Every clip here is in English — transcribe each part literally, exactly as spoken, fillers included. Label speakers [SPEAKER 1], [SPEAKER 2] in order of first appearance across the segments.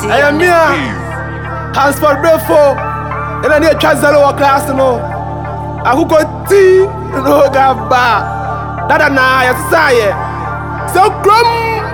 [SPEAKER 1] I am here. Hands for breakfast. And I need a chazalo class no. I who got tea no gaba. That and I say so grum.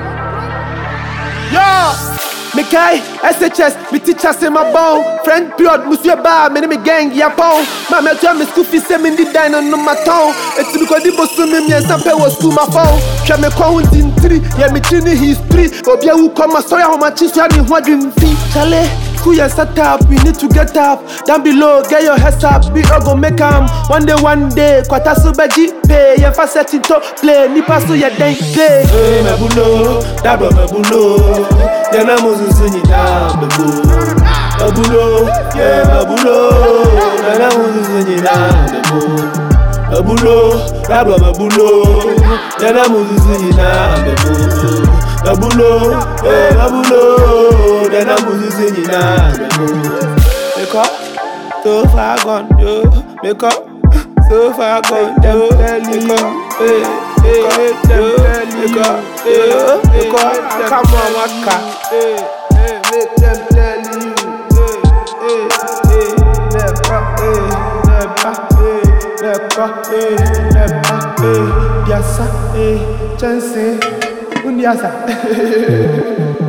[SPEAKER 1] Yeah. Me kai S H S, me teacher say my bone. Friend period, monsieur bar, me me gang yapon. Ma me tell me school fees say me di dine on my town. It's because the boss me me and some was to my phone. Try me count in three, yeah me chini history. Obia who come my story how much is me what dream fee. Chale, who ya set up, we need to get up. Down below, get your heads up, we all go make 'em. One day, one day, kwata super G pay. Yeah, fast set it up, play, ni paso ya den day. Hey, me bulo, dabba me bulo. Yeah, na Moses in it down the bull. Me bulo, yeah, me bulo. Yeah, na Moses in it down the bull. Me bulo, dabba me bulo. Yeah, na Moses in it down the bull. Me bulo, yeah, me bulo. Yeah, na Moses in it down the bull. Make up, so far gone, yo. Make up, so far gone, yo. Make up, hey. Hey, hey, make up, hey, make up, come on, waka. Hey, hey, make them tell you. Hey, hey, hey, never, hey, never, hey, never, hey, never, hey, yasa, hey, chance, undiasa.